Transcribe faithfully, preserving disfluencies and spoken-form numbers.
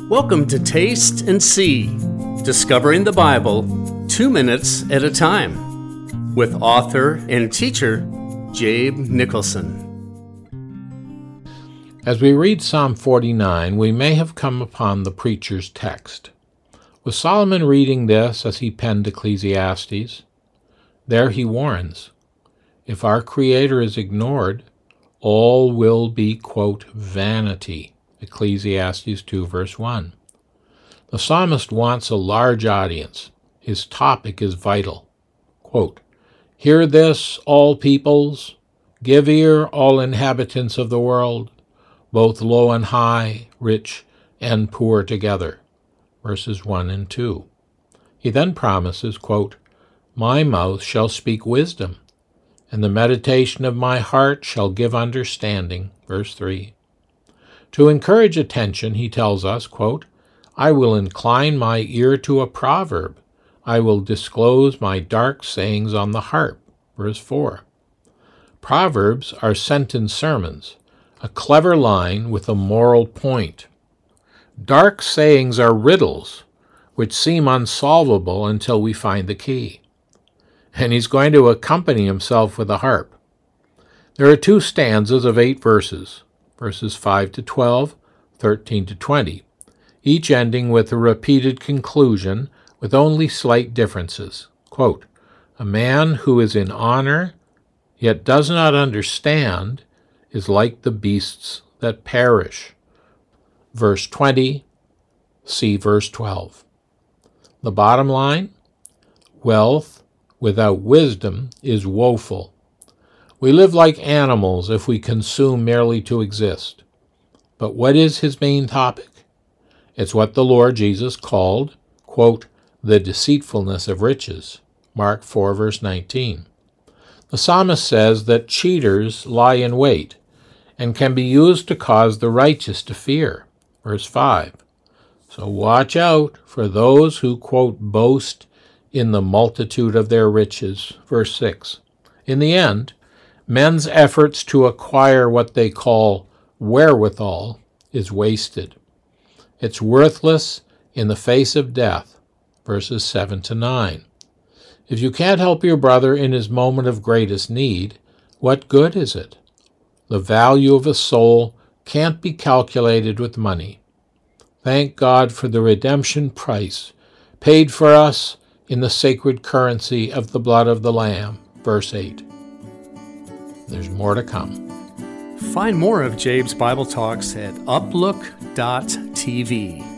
Welcome to Taste and See, discovering the Bible two minutes at a time, with author and teacher Jabe Nicholson. As we read Psalm forty-nine, we may have come upon the preacher's text. Was Solomon reading this as he penned Ecclesiastes? There he warns, if our Creator is ignored, all will be, quote, vanity. Ecclesiastes two, verse one. The psalmist wants a large audience. His topic is vital. Quote, hear this, all peoples. Give ear, all inhabitants of the world, both low and high, rich and poor together. Verses one and two. He then promises, quote, my mouth shall speak wisdom, and the meditation of my heart shall give understanding. Verse three. To encourage attention, he tells us, quote, I will incline my ear to a proverb. I will disclose my dark sayings on the harp. Verse four. Proverbs are sentence sermons, a clever line with a moral point. Dark sayings are riddles, which seem unsolvable until we find the key. And he's going to accompany himself with a harp. There are two stanzas of eight verses, verses five to twelve, thirteen to twenty, each ending with a repeated conclusion with only slight differences. Quote, a man who is in honor, yet does not understand, is like the beasts that perish. Verse twenty, see verse twelve. The bottom line, wealth without wisdom is woeful. We live like animals if we consume merely to exist. But what is his main topic? It's what the Lord Jesus called, quote, the deceitfulness of riches. Mark four, verse nineteen. The psalmist says that cheaters lie in wait and can be used to cause the righteous to fear. Verse five. So watch out for those who, quote, boast in the multitude of their riches. Verse six. In the end, men's efforts to acquire what they call wherewithal is wasted. It's worthless in the face of death. Verses seven to nine. If you can't help your brother in his moment of greatest need, what good is it? The value of a soul can't be calculated with money. Thank God for the redemption price paid for us in the sacred currency of the blood of the Lamb. Verse eight. There's more to come. Find more of Jabe's Bible Talks at uplook dot t v.